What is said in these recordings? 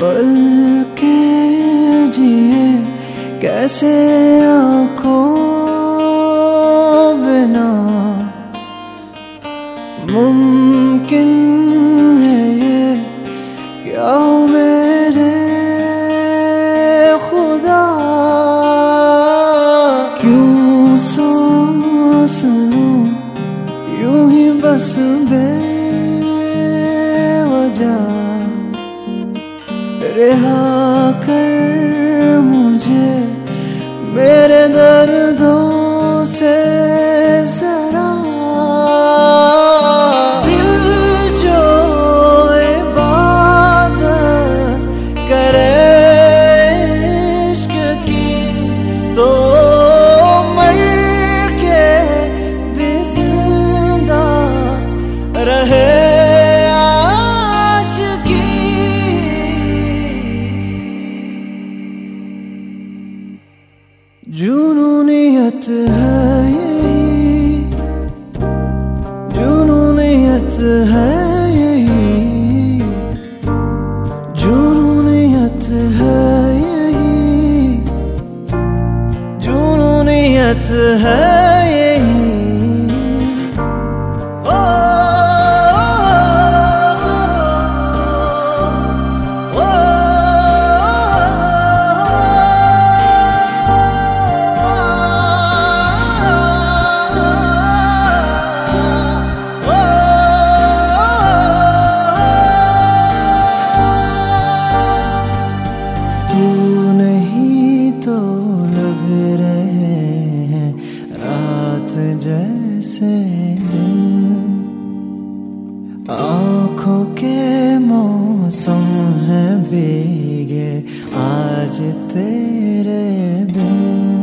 पल के जिए कैसे आँखों बिना, मुमकिन है ये क्या हो मेरे खुदा, क्यों सांस लूं यूं ही बस बेवजह, रिहा कर मुझे मेरे दर्दों से जरा। दिल जो इबादत करे इश्क की तो मर के भी जिंदा रहे आज की। जुनूनियत है यही, जुनूनियत है यही, जुनूनियत है यही, जुनूनियत है यही। तू नहीं तो लग रहे हैं रात जैसे दिन, आँखों के मौसम है भीगे आज तेरे बिन।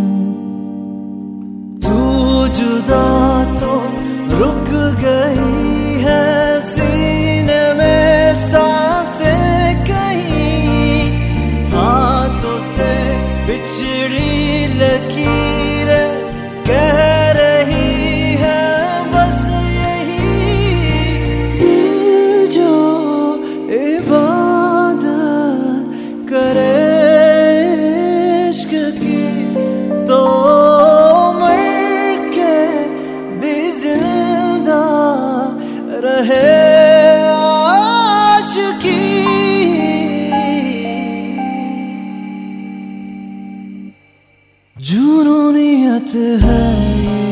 तू जुदा तो रुक गई है सीने में सांसें कहीं, हाथों से बिछड़ी लकीरें कह रही है बस यही। दिल जो इबादत करे इश्क की तो मर के भी जिंदा रहे आज की। जुनूनियत है।